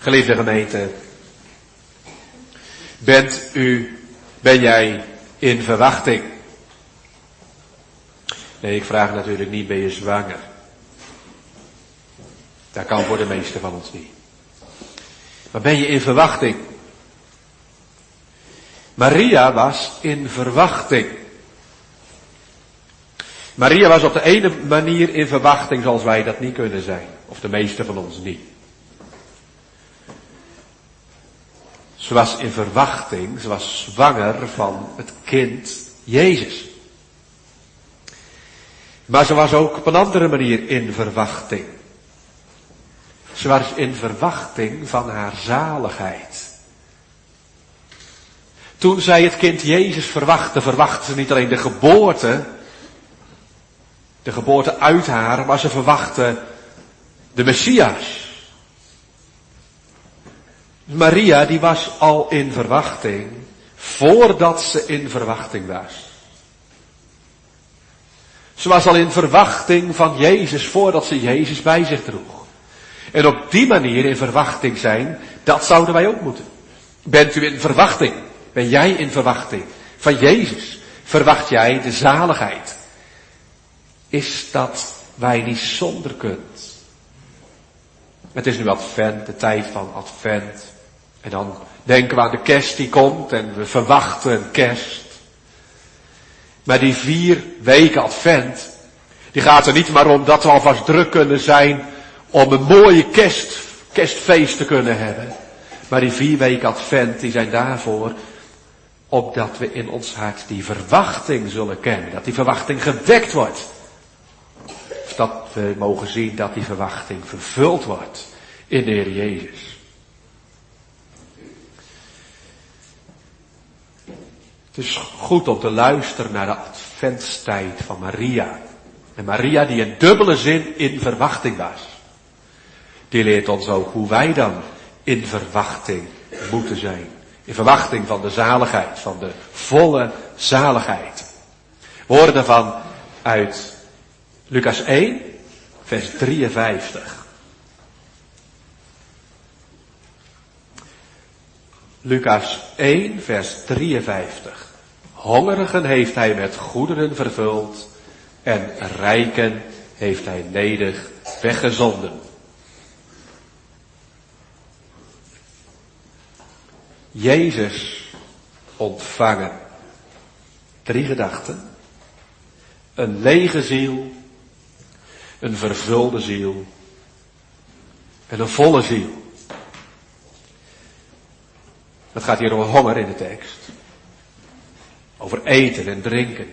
Geliefde gemeente, ben jij in verwachting? Nee, ik vraag natuurlijk niet, ben je zwanger? Dat kan voor de meesten van ons niet. Maar ben je in verwachting? Maria was in verwachting. Maria was op de ene manier in verwachting zoals wij dat niet kunnen zijn. Of de meesten van ons niet. Ze was in verwachting, ze was zwanger van het kind Jezus. Maar ze was ook op een andere manier in verwachting. Ze was in verwachting van haar zaligheid. Toen zij het kind Jezus verwachtte ze niet alleen de geboorte uit haar, maar ze verwachtte de Messias. Maria die was al in verwachting voordat ze in verwachting was. Ze was al in verwachting van Jezus voordat ze Jezus bij zich droeg. En op die manier in verwachting zijn, dat zouden wij ook moeten. Bent u in verwachting? Ben jij in verwachting van Jezus? Verwacht jij de zaligheid? Is dat waar je niet zonder kunt? Het is nu advent, de tijd van advent. En dan denken we aan de kerst die komt en we verwachten kerst. Maar die 4 weken advent, die gaat er niet maar om dat we alvast druk kunnen zijn om een mooie kerstfeest te kunnen hebben. Maar die 4 weken advent, die zijn daarvoor opdat we in ons hart die verwachting zullen kennen. Dat die verwachting gewekt wordt. Of dat we mogen zien dat die verwachting vervuld wordt in de Heer Jezus. Het is goed om te luisteren naar de adventstijd van Maria. En Maria die in dubbele zin in verwachting was. Die leert ons ook hoe wij dan in verwachting moeten zijn. In verwachting van de zaligheid, van de volle zaligheid. We horen daarvan uit Lucas 1, vers 53. Lucas 1, vers 53. Hongerigen heeft hij met goederen vervuld en rijken heeft hij ledig weggezonden. Jezus ontvangen. 3 gedachten. Een lege ziel, een vervulde ziel en een volle ziel. Het gaat hier over honger in de tekst. Over eten en drinken.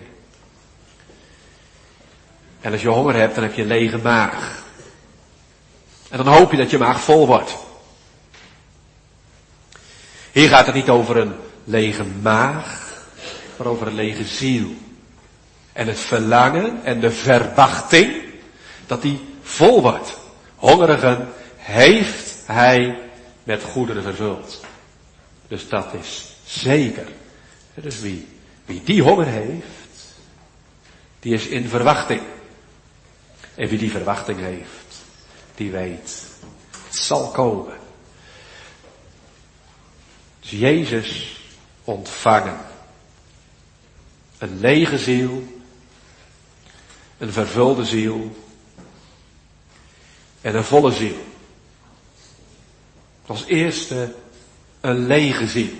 En als je honger hebt, dan heb je een lege maag. En dan hoop je dat je maag vol wordt. Hier gaat het niet over een lege maag, maar over een lege ziel. En het verlangen en de verwachting dat die vol wordt. Hongerigen heeft hij met goederen vervuld. Dus dat is zeker. Dus wie die honger heeft, die is in verwachting. En wie die verwachting heeft, die weet, het zal komen. Dus Jezus ontvangen. Een lege ziel, een vervulde ziel en een volle ziel. Als eerste een lege ziel.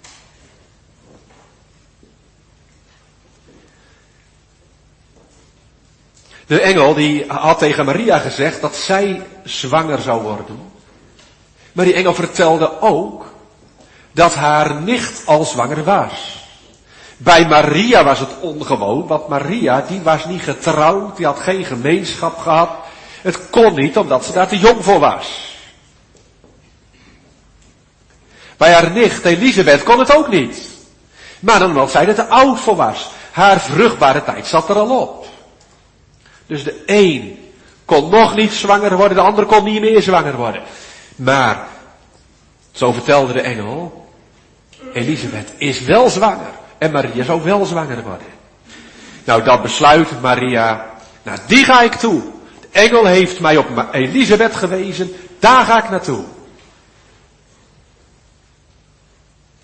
De engel die had tegen Maria gezegd dat zij zwanger zou worden. Maar die engel vertelde ook dat haar nicht al zwanger was. Bij Maria was het ongewoon, want Maria die was niet getrouwd, die had geen gemeenschap gehad. Het kon niet omdat ze daar te jong voor was. Bij haar nicht Elisabeth kon het ook niet. Maar dan omdat zij er te oud voor was. Haar vruchtbare tijd zat er al op. Dus de een kon nog niet zwanger worden, de ander kon niet meer zwanger worden. Maar, zo vertelde de engel, Elisabeth is wel zwanger. En Maria zou wel zwanger worden. Nou, dat besluit Maria, nou die ga ik toe. De engel heeft mij op Elisabeth gewezen, daar ga ik naartoe.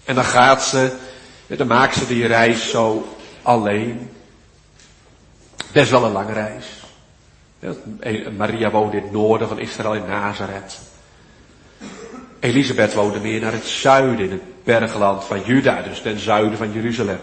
En dan gaat ze, dan maakt ze die reis zo alleen. Best wel een lange reis. Maria woonde in het noorden van Israël, in Nazareth. Elisabeth woonde meer naar het zuiden, in het bergland van Juda, dus ten zuiden van Jeruzalem.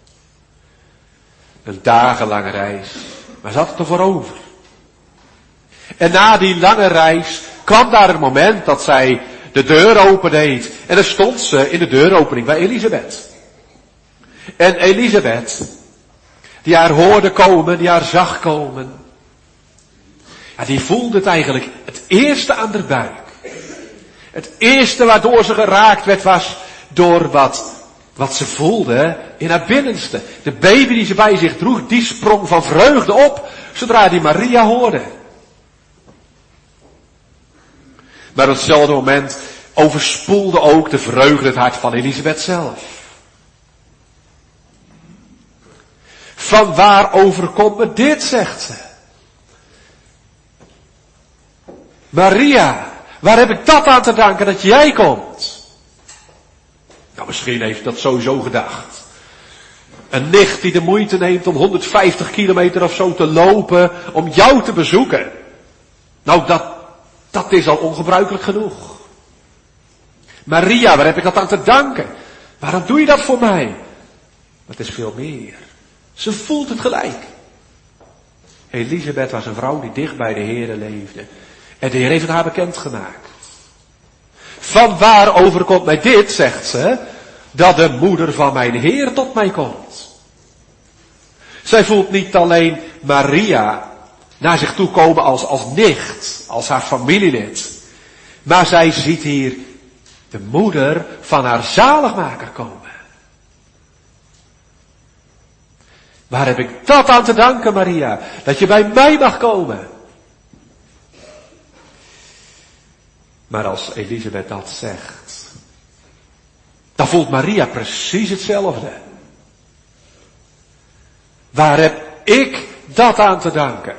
Een dagenlange reis, maar ze had het ervoor over. En na die lange reis kwam daar een moment dat zij de deur opendeed. En dan stond ze in de deuropening bij Elisabeth. En Elisabeth, die haar hoorde komen, die haar zag komen. Ja, die voelde het eigenlijk het eerste aan de buik. Het eerste waardoor ze geraakt werd was door wat ze voelde in haar binnenste. De baby die ze bij zich droeg, die sprong van vreugde op zodra die Maria hoorde. Maar op hetzelfde moment overspoelde ook de vreugde het hart van Elisabeth zelf. Van waar overkomt me dit, zegt ze. Maria, waar heb ik dat aan te danken dat jij komt? Nou, misschien heeft dat sowieso gedacht. Een nicht die de moeite neemt om 150 kilometer of zo te lopen om jou te bezoeken. Nou, dat is al ongebruikelijk genoeg. Maria, waar heb ik dat aan te danken? Waarom doe je dat voor mij? Maar het is veel meer. Ze voelt het gelijk. Elisabeth was een vrouw die dicht bij de Heere leefde. En de Heer heeft het haar bekendgemaakt. Van waar overkomt mij dit, zegt ze, dat de moeder van mijn Heer tot mij komt. Zij voelt niet alleen Maria naar zich toe komen als nicht, als haar familielid. Maar zij ziet hier de moeder van haar zaligmaker komen. Waar heb ik dat aan te danken, Maria? Dat je bij mij mag komen. Maar als Elisabeth dat zegt, dan voelt Maria precies hetzelfde. Waar heb ik dat aan te danken?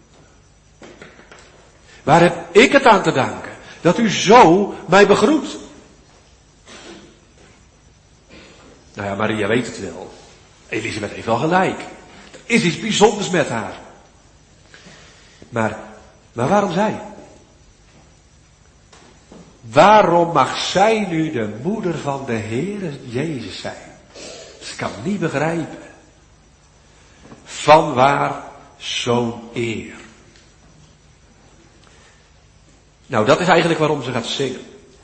Waar heb ik het aan te danken? Dat u zo mij begroet. Nou ja, Maria weet het wel. Elisabeth heeft wel gelijk. Er is iets bijzonders met haar. Maar waarom zij? Waarom mag zij nu de moeder van de Heere Jezus zijn? Ze kan het niet begrijpen. Vanwaar zo'n eer? Nou, dat is eigenlijk waarom ze gaat zingen.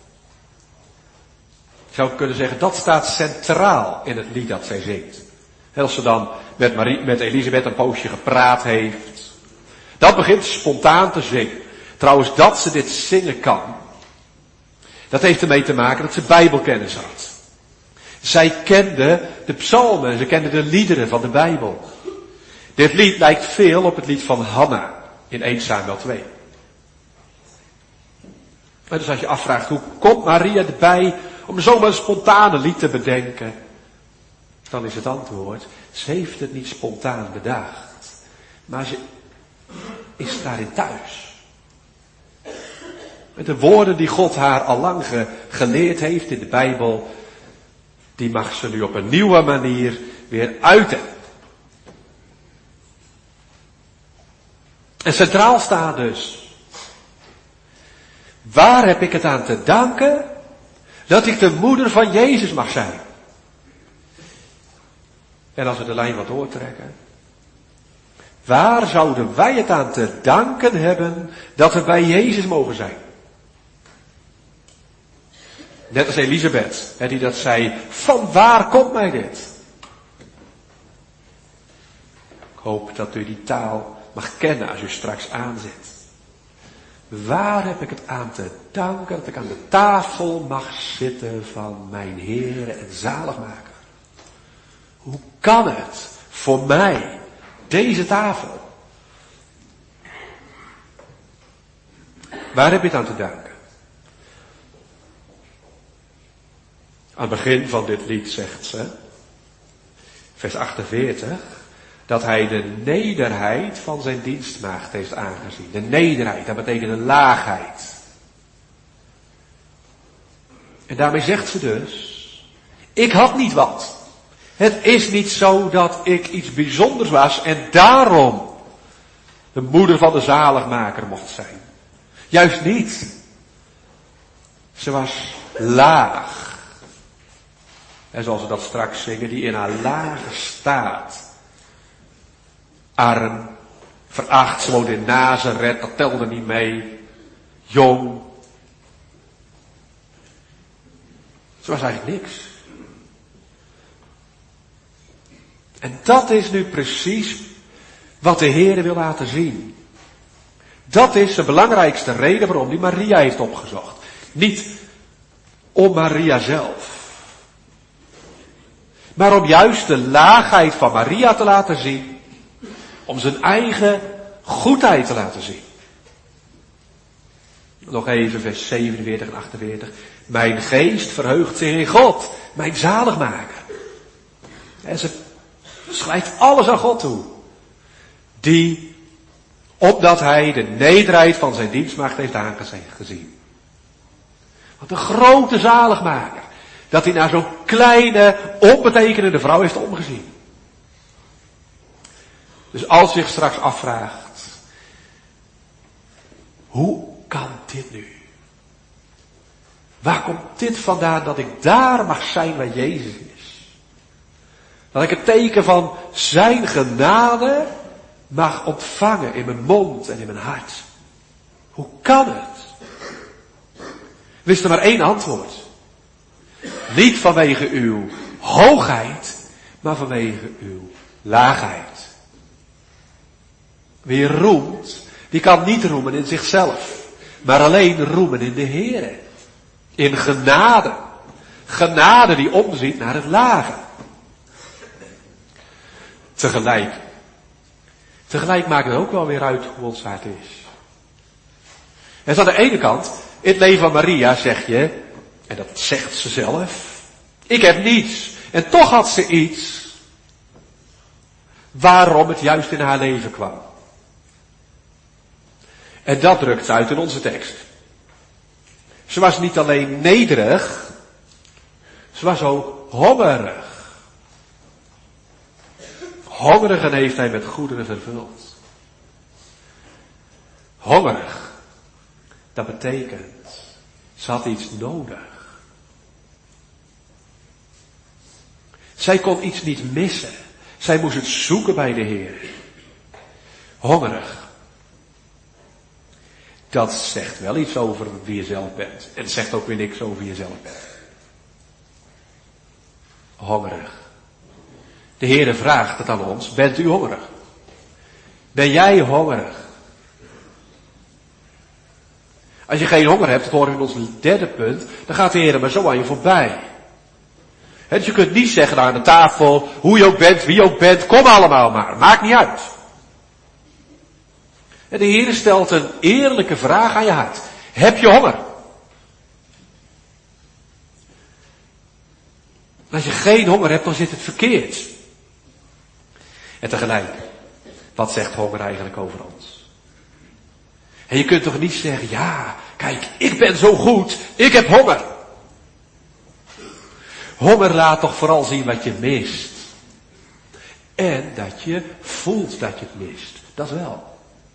Ik zou kunnen zeggen, dat staat centraal in het lied dat zij zingt. Als ze dan met Elisabeth een poosje gepraat heeft. Dat begint spontaan te zingen. Trouwens, dat ze dit zingen kan. Dat heeft ermee te maken dat ze bijbelkennis had. Zij kende de psalmen, ze kende de liederen van de Bijbel. Dit lied lijkt veel op het lied van Hanna in 1 Samuel 2. En dus als je afvraagt, hoe komt Maria erbij om zomaar een spontane lied te bedenken? Dan is het antwoord, ze heeft het niet spontaan bedacht. Maar ze is daarin thuis. Met de woorden die God haar al lang geleerd heeft in de Bijbel, die mag ze nu op een nieuwe manier weer uiten. En centraal staat dus, waar heb ik het aan te danken dat ik de moeder van Jezus mag zijn? En als we de lijn wat doortrekken, waar zouden wij het aan te danken hebben dat we bij Jezus mogen zijn? Net als Elisabeth, die dat zei, van waar komt mij dit? Ik hoop dat u die taal mag kennen als u straks aanzet. Waar heb ik het aan te danken dat ik aan de tafel mag zitten van mijn Heere en Zaligmaker? Hoe kan het voor mij, deze tafel? Waar heb je het aan te danken? Aan het begin van dit lied zegt ze, vers 48, dat hij de nederheid van zijn dienstmaagd heeft aangezien. De nederheid, dat betekent een laagheid. En daarmee zegt ze dus, Ik had niet wat. Het is niet zo dat ik iets bijzonders was en daarom de moeder van de zaligmaker mocht zijn. Juist niet. Ze was laag. En zoals we dat straks zingen, die in haar lage staat. Arm, veracht, ze woonde in Nazareth, dat telde niet mee. Jong. Ze was eigenlijk niks. En dat is nu precies wat de Heer wil laten zien. Dat is de belangrijkste reden waarom hij Maria heeft opgezocht. Niet om Maria zelf. Maar om juist de laagheid van Maria te laten zien. Om zijn eigen goedheid te laten zien. Nog even vers 47 en 48. Mijn geest verheugt zich in God, mijn zaligmaker. En ze schrijft alles aan God toe. Die, opdat hij de nederheid van zijn dienstmaagd heeft aangezien. Wat een grote zaligmaker. Dat hij naar zo'n kleine, onbetekenende vrouw heeft omgezien. Dus als je zich straks afvraagt. Hoe kan dit nu? Waar komt dit vandaan dat ik daar mag zijn waar Jezus is? Dat ik het teken van zijn genade mag ontvangen in mijn mond en in mijn hart. Hoe kan het? Er is er maar één antwoord. Niet vanwege uw hoogheid, maar vanwege uw laagheid. Wie roemt, die kan niet roemen in zichzelf, maar alleen roemen in de Heere. In genade. Genade die omziet naar het lage. Tegelijk maakt het ook wel weer uit hoe ons hart is. En aan de ene kant, in het leven van Maria zeg je, en dat zegt ze zelf, ik heb niets. En toch had ze iets waarom het juist in haar leven kwam. En dat drukt ze uit in onze tekst. Ze was niet alleen nederig, ze was ook hongerig. Hongerigen heeft hij met goederen vervuld. Hongerig, dat betekent, ze had iets nodig. Zij kon iets niet missen. Zij moest het zoeken bij de Heer. Hongerig. Dat zegt wel iets over wie je zelf bent. En het zegt ook weer niks over wie je zelf bent. Hongerig. De Heere vraagt het aan ons. Bent u hongerig? Ben jij hongerig? Als je geen honger hebt, dat horen we in ons derde punt, dan gaat de Heere maar zo aan je voorbij. Dus je kunt niet zeggen aan de tafel, hoe je ook bent, wie je ook bent, kom allemaal maar. Maakt niet uit. En de Heer stelt een eerlijke vraag aan je hart. Heb je honger? Als je geen honger hebt, dan zit het verkeerd. En tegelijk, wat zegt honger eigenlijk over ons? En je kunt toch niet zeggen, ja, kijk, ik ben zo goed, ik heb honger. Honger laat toch vooral zien wat je mist. En dat je voelt dat je het mist. Dat wel.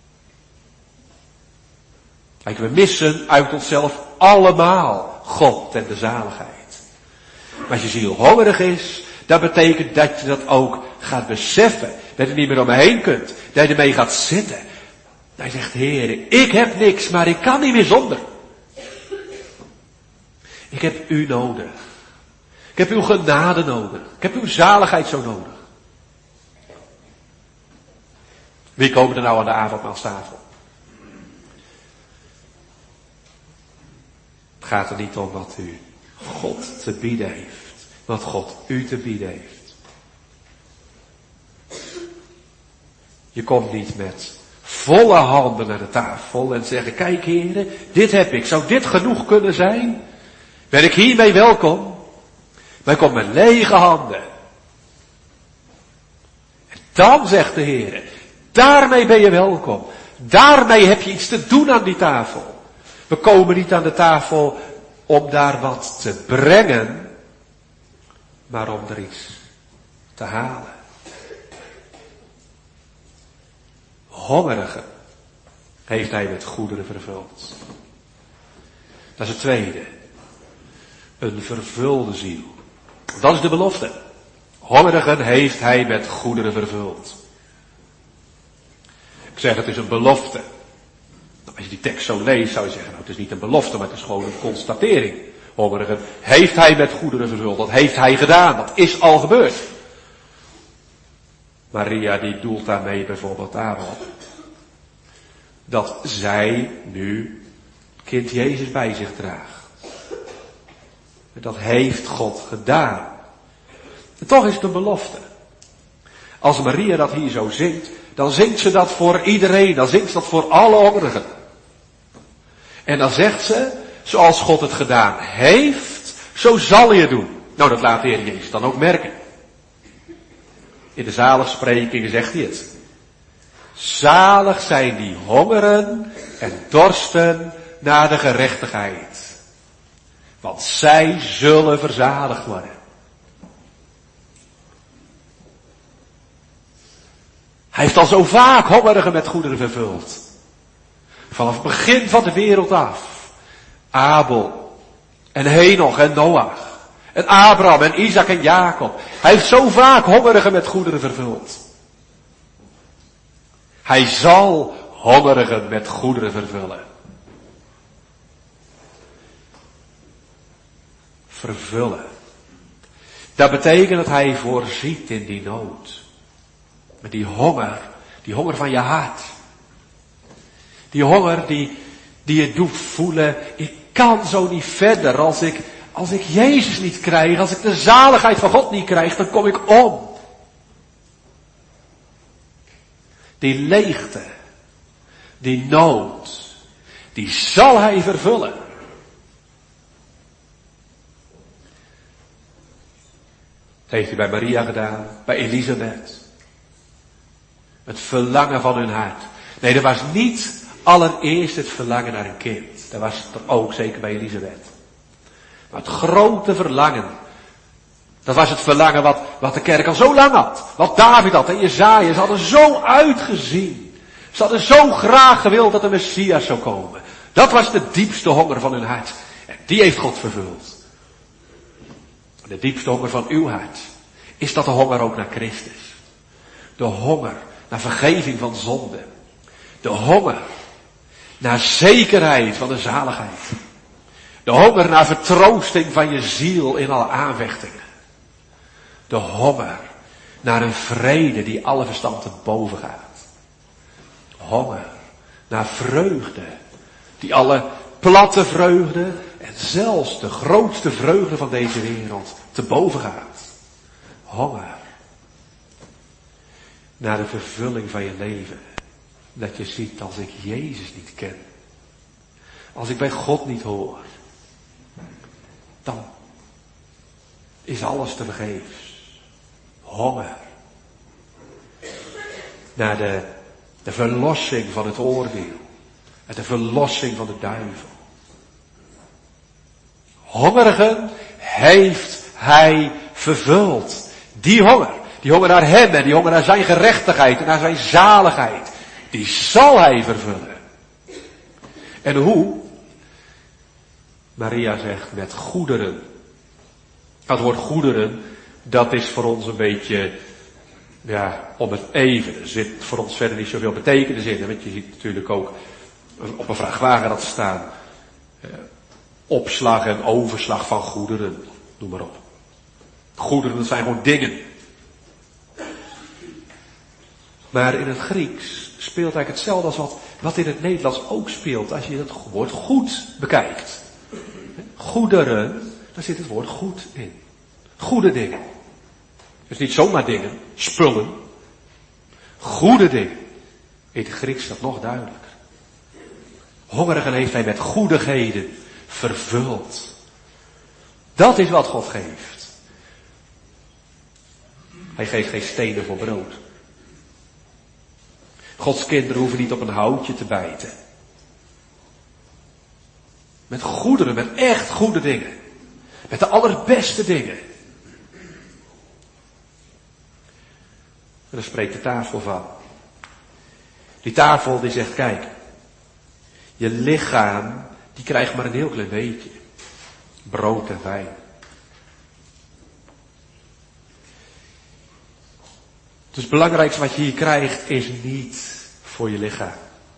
Kijk, we missen uit onszelf allemaal God en de zaligheid. Maar als je ziel hongerig is, dat betekent dat je dat ook gaat beseffen. Dat je niet meer om me heen kunt. Dat je ermee gaat zitten. Dat je zegt, Heer, ik heb niks, maar ik kan niet meer zonder. Ik heb u nodig. Ik heb uw genade nodig. Ik heb uw zaligheid zo nodig. Wie komen er nou aan de avondmaalstafel? Het gaat er niet om wat u God te bieden heeft. Wat God u te bieden heeft. Je komt niet met volle handen naar de tafel en zeggen, kijk heren, dit heb ik. Zou dit genoeg kunnen zijn? Ben ik hiermee welkom? Maar je komt met lege handen. En dan zegt de Heer, daarmee ben je welkom. Daarmee heb je iets te doen aan die tafel. We komen niet aan de tafel om daar wat te brengen, maar om er iets te halen. Hongerigen heeft hij met goederen vervuld. Dat is het tweede. Een vervulde ziel. Dat is de belofte. Hongerigen heeft hij met goederen vervuld. Ik zeg, het is een belofte. Als je die tekst zo leest, zou je zeggen, nou, het is niet een belofte, maar het is gewoon een constatering. Hongerigen heeft hij met goederen vervuld. Dat heeft hij gedaan. Dat is al gebeurd. Maria die doelt daarmee bijvoorbeeld daarop dat zij nu kind Jezus bij zich draagt. Dat heeft God gedaan. En toch is het een belofte. Als Maria dat hier zo zingt, dan zingt ze dat voor iedereen. Dan zingt ze dat voor alle hongerigen. En dan zegt ze, zoals God het gedaan heeft, zo zal je het doen. Nou, dat laat de Heer Jezus dan ook merken. In de zaligsprekingen zegt hij het. Zalig zijn die hongeren en dorsten naar de gerechtigheid. Want zij zullen verzadigd worden. Hij heeft al zo vaak hongerigen met goederen vervuld. Vanaf het begin van de wereld af. Abel en Henoch en Noach. En Abraham en Isaac en Jacob. Hij heeft zo vaak hongerigen met goederen vervuld. Hij zal hongerigen met goederen vervullen. Vervullen. Dat betekent dat hij voorziet in die nood. Met die honger van je hart. Die honger die je doet voelen, ik kan zo niet verder. Als ik Jezus niet krijg, als ik de zaligheid van God niet krijg, dan kom ik om. Die leegte, die nood, die zal hij vervullen. Dat heeft hij bij Maria gedaan, bij Elisabeth. Het verlangen van hun hart. Nee, dat was niet allereerst het verlangen naar een kind. Dat was er ook, zeker bij Elisabeth. Maar het grote verlangen, dat was het verlangen wat de kerk al zo lang had. Wat David had en Jesaja, ze hadden zo uitgezien. Ze hadden zo graag gewild dat de Messias zou komen. Dat was de diepste honger van hun hart. En die heeft God vervuld. De diepste honger van uw hart. Is dat de honger ook naar Christus? De honger naar vergeving van zonde. De honger naar zekerheid van de zaligheid. De honger naar vertroosting van je ziel in alle aanvechtingen. De honger naar een vrede die alle verstand te boven gaat. Honger naar vreugde die alle platte vreugde en zelfs de grootste vreugde van deze wereld te boven gaat. Honger naar de vervulling van je leven. Dat je ziet, als ik Jezus niet ken, als ik bij God niet hoor, dan is alles te vergeefs. Honger naar de verlossing van het oordeel en de verlossing van de duivel. Hongerigen heeft hij vervuld. Die honger naar hem en die honger naar zijn gerechtigheid en naar zijn zaligheid, die zal hij vervullen. En hoe? Maria zegt met goederen. Dat woord goederen, dat is voor ons een beetje, om het even. Er zit voor ons verder niet zoveel betekenis in. Want je ziet natuurlijk ook op een vrachtwagen dat staan. Opslag en overslag van goederen. Noem maar op. Goederen, dat zijn gewoon dingen. Maar in het Grieks speelt eigenlijk hetzelfde als wat in het Nederlands ook speelt. Als je het woord goed bekijkt. Goederen, daar zit het woord goed in. Goede dingen. Dus niet zomaar dingen, spullen. Goede dingen. In het Grieks is dat nog duidelijker. Hongerigen heeft hij met goedigheden vervuld. Dat is wat God geeft. Hij geeft geen stenen voor brood. Gods kinderen hoeven niet op een houtje te bijten. Met goederen, met echt goede dingen. Met de allerbeste dingen. En daar spreekt de tafel van. Die tafel die zegt, kijk, je lichaam, die krijgt maar een heel klein beetje. Brood en wijn. Dus het belangrijkste wat je hier krijgt is niet voor je lichaam.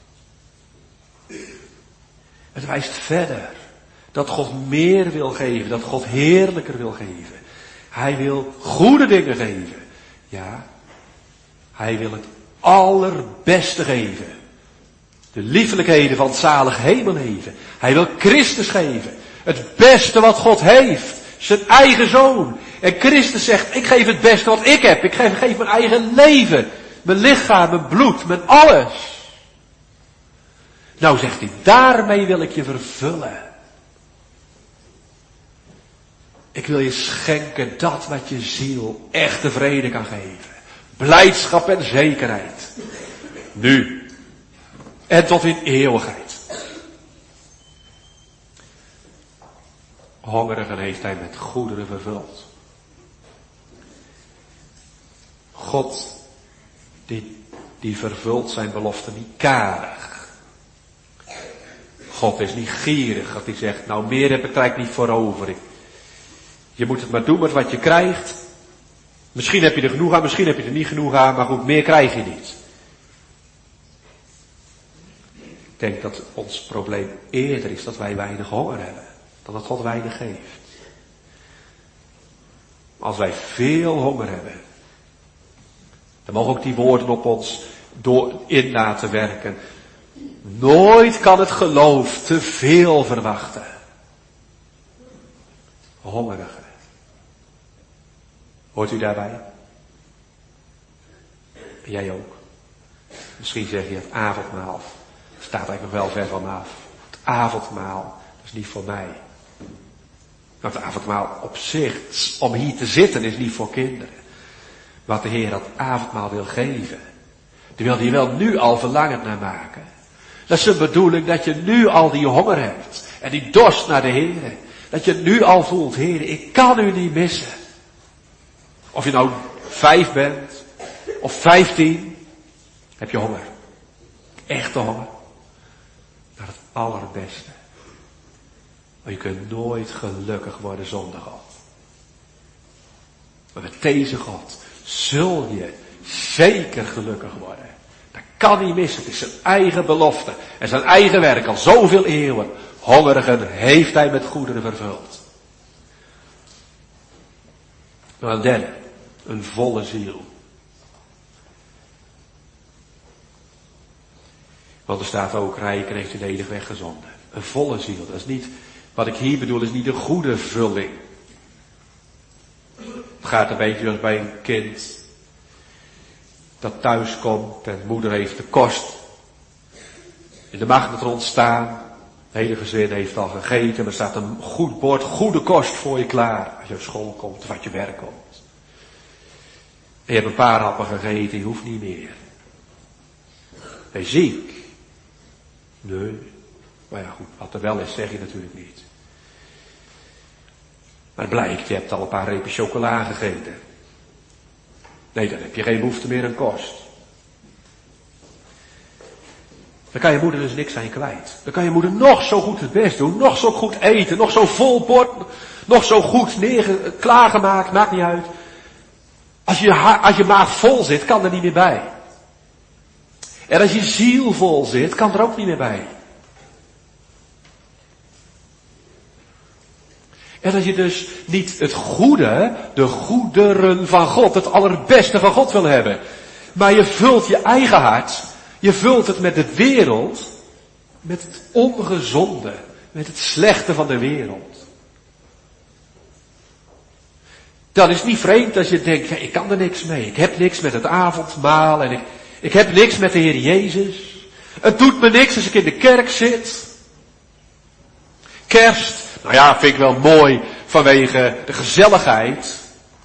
Het wijst verder dat God meer wil geven, dat God heerlijker wil geven. Hij wil goede dingen geven. Ja, hij wil het allerbeste geven. De liefelijkheden van het zalig hemelleven. Hij wil Christus geven. Het beste wat God heeft. Zijn eigen zoon. En Christus zegt, ik geef het beste wat ik heb. Ik geef mijn eigen leven. Mijn lichaam, mijn bloed, mijn alles. Nou zegt hij, daarmee wil ik je vervullen. Ik wil je schenken dat wat je ziel echte vrede kan geven. Blijdschap en zekerheid. Nu. En tot in eeuwigheid. Hongerigen heeft hij met goederen vervuld. God, die vervult zijn belofte niet karig. God is niet gierig, dat hij zegt, nou meer heb ik er eigenlijk niet voor over. Je moet het maar doen met wat je krijgt. Misschien heb je er genoeg aan, misschien heb je er niet genoeg aan, maar goed, meer krijg je niet. Ik denk dat ons probleem eerder is dat wij weinig honger hebben, dan dat God weinig geeft. Als wij veel honger hebben, dan mogen ook die woorden op ons in laten werken. Nooit kan het geloof te veel verwachten. Hongerigen. Hoort u daarbij? En jij ook. Misschien zeg je het avondmaal. Dat staat eigenlijk nog wel ver van me af. Het avondmaal, dat is niet voor mij. Nou, het avondmaal op zich, om hier te zitten, is niet voor kinderen. Wat de Heer dat avondmaal wil geven. Die wil hij wel nu al verlangend naar maken. Dat is de bedoeling dat je nu al die honger hebt. En die dorst naar de Heer. Dat je nu al voelt, Heer, ik kan u niet missen. Of je nou 5 bent, of 15, heb je honger. Echte honger. Naar het allerbeste. Maar je kunt nooit gelukkig worden zonder God. Maar met deze God zul je zeker gelukkig worden. Dat kan niet missen. Het is zijn eigen belofte. En zijn eigen werk al zoveel eeuwen. Hongerigen heeft hij met goederen vervuld. Nou, een derde. Een volle ziel. Want er staat ook, rijken heeft u ledig weggezonden. Een volle ziel. Dat is niet, wat ik hier bedoel, is niet een goede vulling. Het gaat een beetje als bij een kind dat thuis komt en moeder heeft de kost in de magnetron staan. Het hele gezin heeft al gegeten, maar er staat een goed bord, goede kost voor je klaar. Als je op school komt of uit je werk komt. En je hebt een paar happen gegeten, je hoeft niet meer. Ben je ziek? Nee. Maar ja goed, wat er wel is, zeg je natuurlijk niet. Maar het blijkt, je hebt al een paar repen chocola gegeten. Nee, dan heb je geen behoefte meer aan kost. Dan kan je moeder dus niks aan je kwijt. Dan kan je moeder nog zo goed het best doen, nog zo goed eten, nog zo vol bord, nog zo goed klaargemaakt, maakt niet uit. Als je maag vol zit, kan er niet meer bij. En als je ziel vol zit, kan er ook niet meer bij. En als je dus niet het goede, de goederen van God, het allerbeste van God wil hebben. Maar je vult je eigen hart, je vult het met de wereld, met het ongezonde, met het slechte van de wereld. Dan is het niet vreemd als je denkt, ja, ik kan er niks mee. Ik heb niks met het avondmaal en ik heb niks met de Heer Jezus. Het doet me niks als ik in de kerk zit. Kerst, nou ja, vind ik wel mooi vanwege de gezelligheid.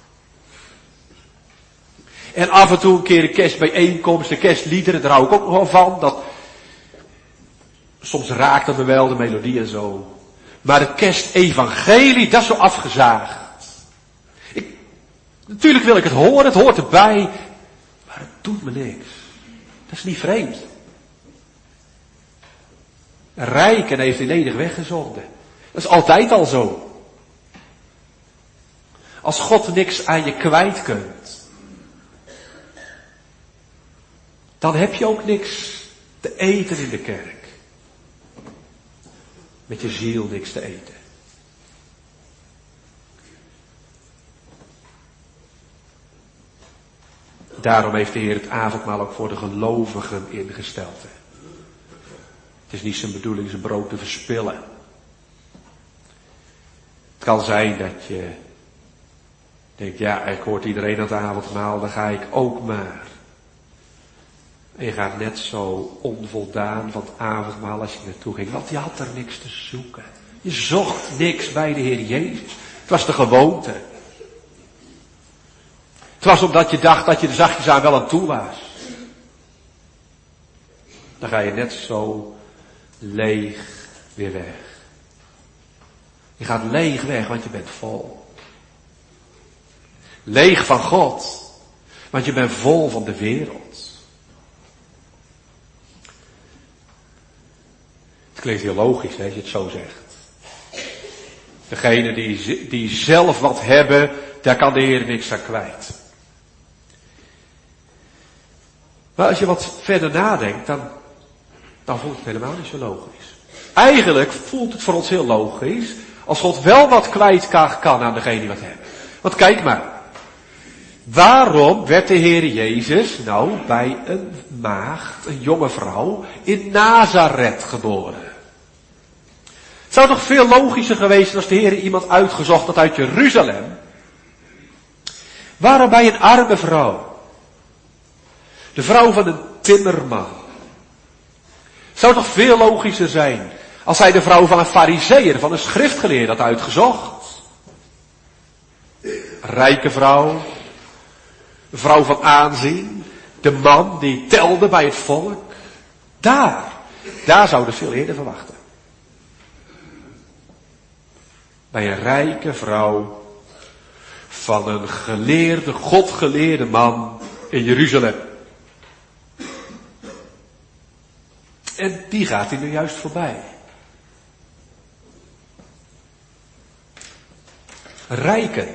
En af en toe een keer een kerstbijeenkomst, de kerstliederen, daar hou ik ook nog wel van. Soms raakt het me wel, de melodie en zo. Maar het kerstevangelie, dat is zo afgezaagd. Natuurlijk wil ik het horen, het hoort erbij. Maar doet me niks. Dat is niet vreemd. Rijk en heeft ledig weggezonden. Dat is altijd al zo. Als God niks aan je kwijt kunt, dan heb je ook niks te eten in de kerk. Met je ziel niks te eten. Daarom heeft de Heer het avondmaal ook voor de gelovigen ingesteld. Het is niet zijn bedoeling zijn brood te verspillen. Het kan zijn dat je denkt, ja, ik hoort iedereen aan het avondmaal, dan ga ik ook maar. En je gaat net zo onvoldaan van het avondmaal als je naartoe ging, want je had er niks te zoeken. Je zocht niks bij de Heer Jezus. Het was de gewoonte. Het was omdat je dacht dat je er zachtjes aan wel aan toe was. Dan ga je net zo leeg weer weg. Je gaat leeg weg, want je bent vol. Leeg van God, want je bent vol van de wereld. Het klinkt heel logisch, hè, als je het zo zegt. Degene die zelf wat hebben, daar kan de Heer niks aan kwijt. Maar als je wat verder nadenkt, dan voelt het helemaal niet zo logisch. Eigenlijk voelt het voor ons heel logisch, als God wel wat kwijt kan aan degene die wat hebben. Want kijk maar. Waarom werd de Heer Jezus nou bij een maagd, een jonge vrouw, in Nazareth geboren? Het zou toch veel logischer geweest zijn als de Heer iemand uitgezocht had uit Jeruzalem. Waarom bij een arme vrouw? De vrouw van een timmerman. Het zou toch veel logischer zijn als hij de vrouw van een farizeeër, van een schriftgeleerde had uitgezocht. Rijke vrouw. Een vrouw van aanzien. De man die telde bij het volk. Daar zouden ze veel eerder verwachten. Bij een rijke vrouw van een geleerde, godgeleerde man in Jeruzalem. En die gaat hij nu juist voorbij. Rijken.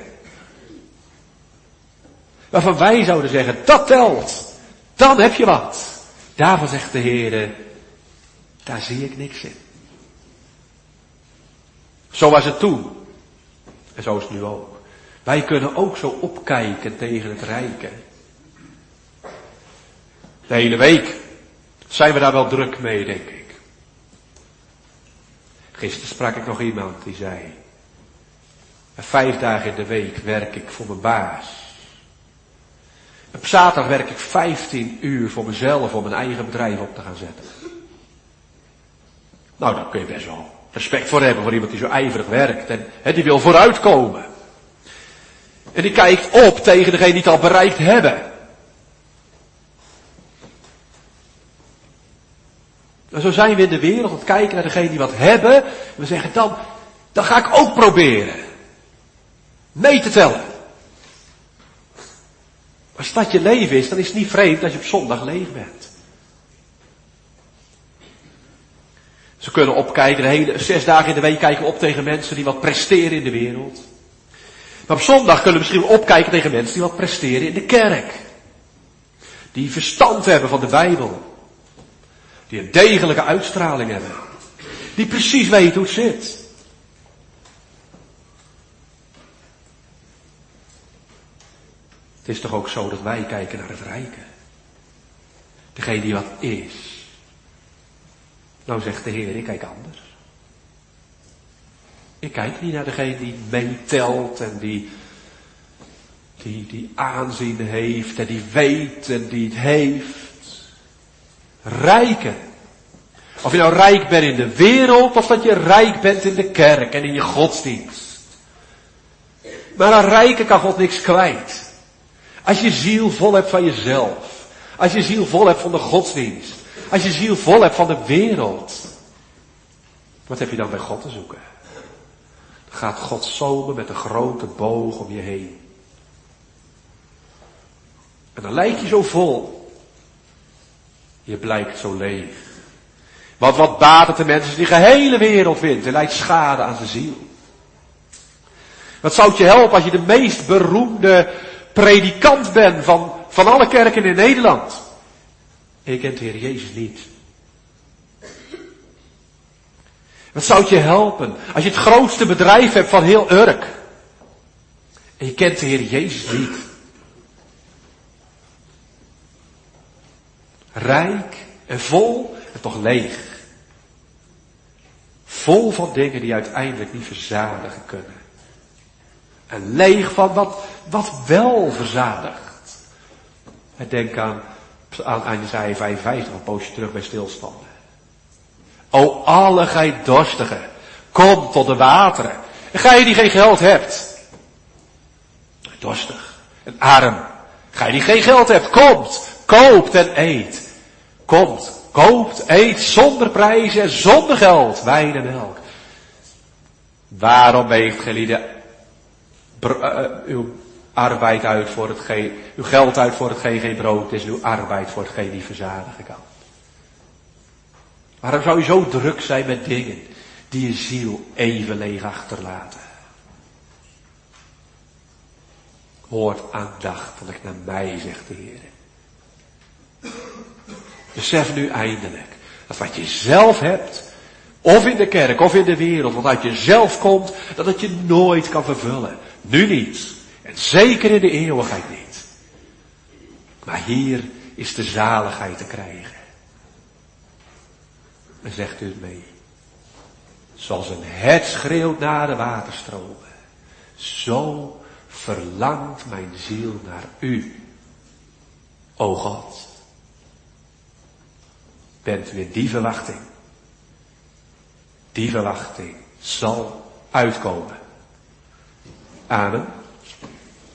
Waarvan wij zouden zeggen, dat telt. Dan heb je wat. Daarvan zegt de Heer, daar zie ik niks in. Zo was het toen. En zo is het nu ook. Wij kunnen ook zo opkijken tegen het rijken. De hele week zijn we daar wel druk mee, denk ik. Gisteren sprak ik nog iemand die zei, 5 dagen in de week werk ik voor mijn baas. Op zaterdag werk ik 15 uur voor mezelf om mijn eigen bedrijf op te gaan zetten. Nou, daar kun je best wel respect voor hebben voor iemand die zo ijverig werkt en die wil vooruitkomen. En die kijkt op tegen degene die het al bereikt hebben. En zo zijn we in de wereld aan het kijken naar degene die wat hebben. En we zeggen dan ga ik ook proberen. Mee te tellen. Als dat je leven is, dan is het niet vreemd dat je op zondag leeg bent. Ze kunnen opkijken, de hele 6 dagen in de week kijken we op tegen mensen die wat presteren in de wereld. Maar op zondag kunnen we misschien opkijken tegen mensen die wat presteren in de kerk. Die verstand hebben van de Bijbel. Die een degelijke uitstraling hebben. Die precies weten hoe het zit. Het is toch ook zo dat wij kijken naar het rijke. Degene die wat is. Nou zegt de Heer, ik kijk anders. Ik kijk niet naar degene die meetelt en die aanzien heeft en die weet en die het heeft. Rijken. Of je nou rijk bent in de wereld of dat je rijk bent in de kerk en in je godsdienst. Maar aan rijken kan God niks kwijt. Als je ziel vol hebt van jezelf. Als je ziel vol hebt van de godsdienst. Als je ziel vol hebt van de wereld. Wat heb je dan bij God te zoeken? Dan gaat God zomen met een grote boog om je heen. En dan lijk je zo vol. Je blijkt zo leeg. Want wat baat het de mensen die de gehele wereld wint en leidt schade aan zijn ziel? Wat zou het je helpen als je de meest beroemde predikant bent van alle kerken in Nederland? En je kent de Heer Jezus niet. Wat zou het je helpen als je het grootste bedrijf hebt van heel Urk? En je kent de Heer Jezus niet. Rijk en vol en toch leeg. Vol van dingen die uiteindelijk niet verzadigen kunnen. En leeg van wat wel verzadigt. Denk aan Jesaja 55, een poosje terug bij stilstanden. O alle gij dorstigen, kom tot de wateren. En gij die geen geld hebt. Dorstig en arm. Gij die geen geld hebt, komt, koopt en eet. Komt, koopt, eet zonder prijzen en zonder geld, wijn en melk. Waarom weegt gij lieden uw arbeid uit voor hetgeen, uw geld uit voor hetgeen geen brood is, en uw arbeid voor hetgeen niet verzadigen kan? Waarom zou je zo druk zijn met dingen die je ziel even leeg achterlaten? Hoort aandachtig naar mij, zegt de Heer. Besef nu eindelijk dat wat je zelf hebt, of in de kerk of in de wereld, wat uit jezelf komt, dat het je nooit kan vervullen. Nu niet. En zeker in de eeuwigheid niet. Maar hier is de zaligheid te krijgen. En zegt u het mee. Zoals een hert schreeuwt naar de waterstromen. Zo verlangt mijn ziel naar u. O God. Bent u in die verwachting? Die verwachting zal uitkomen. Amen.